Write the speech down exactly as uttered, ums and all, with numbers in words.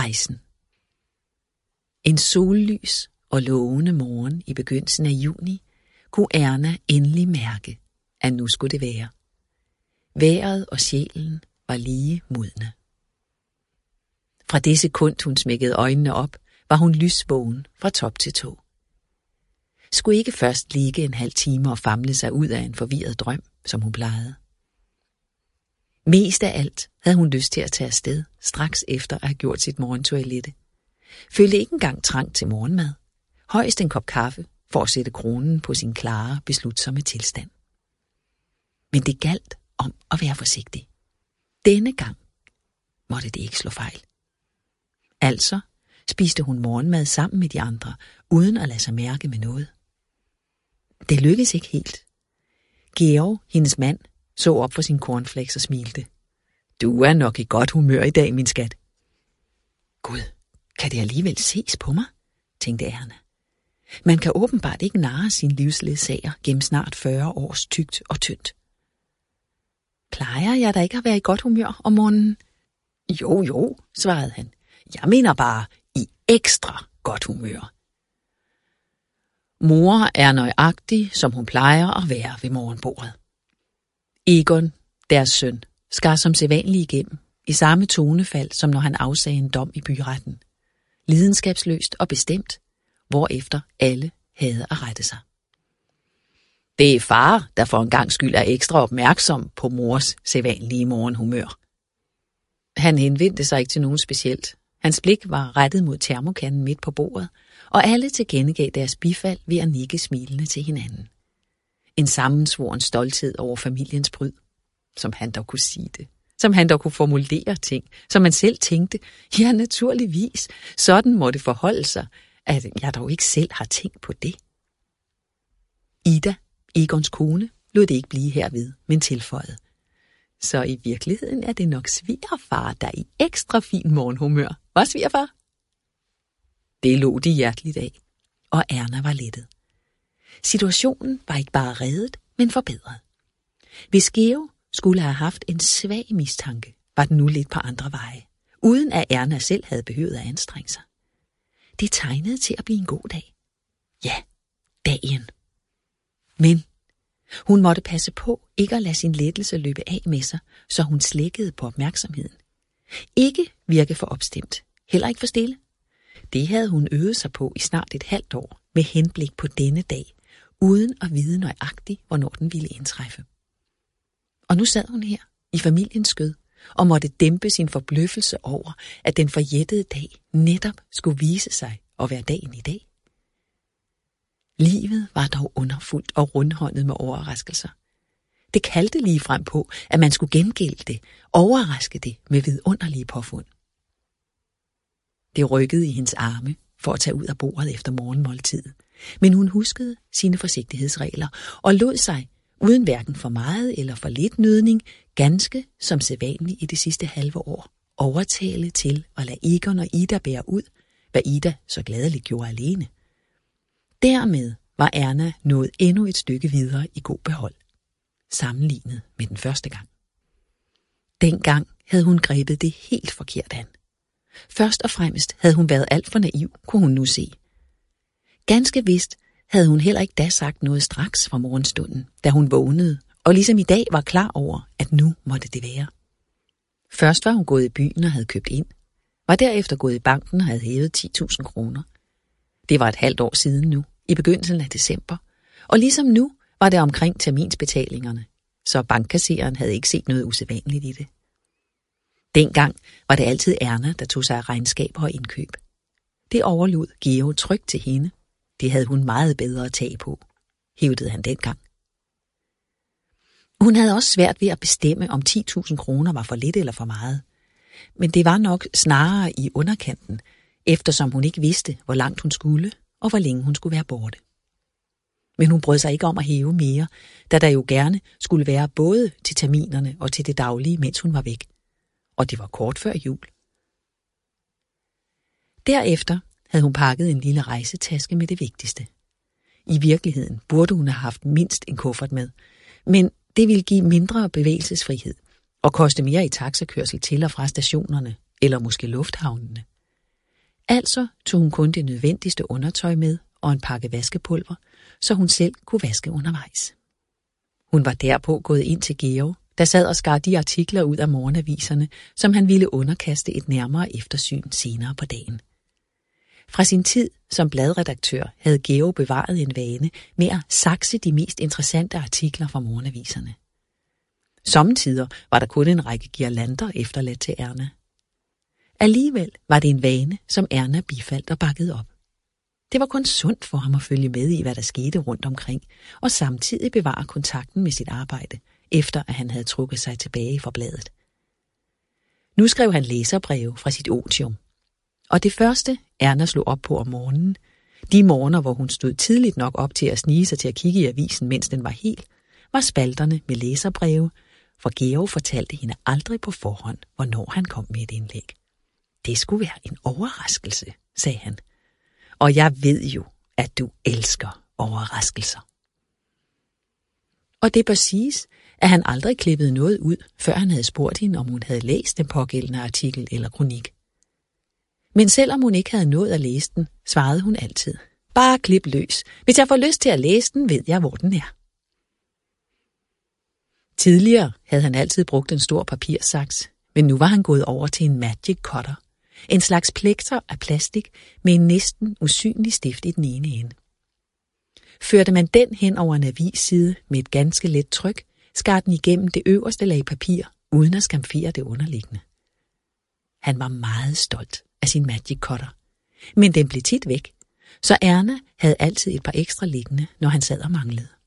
Rejsen. En sollys og lovende morgen i begyndelsen af juni kunne Erna endelig mærke, at nu skulle det være. Vejret og sjælen var lige modne. Fra det sekund, hun smækkede øjnene op, var hun lysvågen fra top til tå. Skulle ikke først ligge en halv time og famle sig ud af en forvirret drøm, som hun plejede. Mest af alt havde hun lyst til at tage afsted, straks efter at have gjort sit morgentoilette. Følte ikke engang trang til morgenmad. Højst en kop kaffe for at sætte kronen på sin klare, beslutsomme tilstand. Men det galt om at være forsigtig. Denne gang måtte det ikke slå fejl. Altså spiste hun morgenmad sammen med de andre, uden at lade sig mærke med noget. Det lykkedes ikke helt. Georg, hendes mand, så op for sin cornflakes og smilte. Du er nok i godt humør i dag, min skat. Gud, kan det alligevel ses på mig, tænkte Erna. Man kan åbenbart ikke narre sin livsledsager gennem snart fyrre års tykt og tyndt. Plejer jeg da ikke at være i godt humør om morgenen? Jo, jo, svarede han. Jeg mener bare i ekstra godt humør. Mor er nøjagtig, som hun plejer at være ved morgenbordet. Egon, deres søn, skar som sædvanlig igennem, i samme tonefald, som når han afsagde en dom i byretten. Lidenskabsløst og bestemt, hvorefter alle havde at rette sig. Det er far, der for en gang skyld er ekstra opmærksom på mors sædvanlige morgenhumør. Han henvendte sig ikke til nogen specielt. Hans blik var rettet mod termokanden midt på bordet, og alle tilkendegav deres bifald ved at nikke smilende til hinanden. En sammensvoren stolthed over familiens bryd, som han dog kunne sige det, som han dog kunne formulere ting, som man selv tænkte, ja naturligvis, sådan må det forholde sig, at jeg dog ikke selv har tænkt på det. Ida, Egons kone, lod det ikke blive herved, men tilføjede. Så i virkeligheden er det nok svigerfar, der er i ekstra fin morgenhumør. Var svigerfar? Det lå de hjerteligt af, og Erna var lettet. Situationen var ikke bare reddet, men forbedret. Hvis Georg skulle have haft en svag mistanke, var den nu lidt på andre veje, uden at Erna selv havde behøvet at anstrenge sig. Det tegnede til at blive en god dag. Ja, dagen. Men hun måtte passe på ikke at lade sin lettelse løbe af med sig, så hun slækkede på opmærksomheden. Ikke virke for opstemt, heller ikke for stille. Det havde hun øvet sig på i snart et halvt år med henblik på denne dag, uden at vide nøjagtigt, hvornår den ville indtræffe. Og nu sad hun her i familiens skød og måtte dæmpe sin forbløffelse over, at den forjættede dag netop skulle vise sig at være dagen i dag. Livet var dog underfuldt og rundhåndet med overraskelser. Det kaldte lige frem på, at man skulle gengælde det, overraske det med vidunderlige påfund. Det rykkede i hendes arme for at tage ud af bordet efter morgenmåltidet, men hun huskede sine forsigtighedsregler og lod sig, uden hverken for meget eller for lidt nydning, ganske som sædvanligt i det sidste halve år, overtale til at lade Egon og Ida bære ud, hvad Ida så gladeligt gjorde alene. Dermed var Erna nået endnu et stykke videre i god behold, sammenlignet med den første gang. Dengang havde hun grebet det helt forkert an. Først og fremmest havde hun været alt for naiv, kunne hun nu se. Ganske vist havde hun heller ikke da sagt noget straks fra morgenstunden, da hun vågnede, og ligesom i dag var klar over, at nu måtte det være. Først var hun gået i byen og havde købt ind, var derefter gået i banken og havde hævet ti tusind kroner. Det var et halvt år siden nu, i begyndelsen af december, og ligesom nu var det omkring terminsbetalingerne, så bankkasseren havde ikke set noget usædvanligt i det. Dengang var det altid Erna, der tog sig af regnskaber og indkøb. Det overlod Georg trygt til hende. Det havde hun meget bedre at tage på, hævdede han dengang. Hun havde også svært ved at bestemme, om ti tusind kroner var for lidt eller for meget. Men det var nok snarere i underkanten, eftersom hun ikke vidste, hvor langt hun skulle, og hvor længe hun skulle være borte. Men hun brød sig ikke om at hæve mere, da der jo gerne skulle være både til terminerne og til det daglige, mens hun var væk. Og det var kort før jul. Derefter havde hun pakket en lille rejsetaske med det vigtigste. I virkeligheden burde hun have haft mindst en kuffert med, men det ville give mindre bevægelsesfrihed og koste mere i taxakørsel til og fra stationerne, eller måske lufthavnene. Altså tog hun kun det nødvendigste undertøj med og en pakke vaskepulver, så hun selv kunne vaske undervejs. Hun var derpå gået ind til Georg, der sad og skar de artikler ud af morgenaviserne, som han ville underkaste et nærmere eftersyn senere på dagen. Fra sin tid som bladredaktør havde Georg bevaret en vane med at sakse de mest interessante artikler fra morgenaviserne. Sommetider var der kun en række girlander efterladt til Erna. Alligevel var det en vane, som Erna bifaldt og bakkede op. Det var kun sundt for ham at følge med i, hvad der skete rundt omkring, og samtidig bevare kontakten med sit arbejde, efter at han havde trukket sig tilbage fra bladet. Nu skrev han læserbreve fra sit otium. Og det første, Erna slog op på om morgenen, de morgener, hvor hun stod tidligt nok op til at snige sig til at kigge i avisen, mens den var hel, var spalterne med læserbreve, for Georg fortalte hende aldrig på forhånd, hvornår han kom med et indlæg. Det skulle være en overraskelse, sagde han. Og jeg ved jo, at du elsker overraskelser. Og det bør siges, at han aldrig klippede noget ud, før han havde spurgt hende, om hun havde læst den pågældende artikel eller kronik. Men selvom hun ikke havde nået at læse den, svarede hun altid: bare klip løs. Hvis jeg får lyst til at læse den, ved jeg, hvor den er. Tidligere havde han altid brugt en stor papirsaks, men nu var han gået over til en magic cutter. En slags plekter af plastik med en næsten usynlig stift i den ene ende. Førte man den hen over en avisside med et ganske let tryk, skar den igennem det øverste lag papir, uden at skamfere det underliggende. Han var meget stolt af sin magic cutter, men den blev tit væk, så Erna havde altid et par ekstra liggende, når han sad og manglede.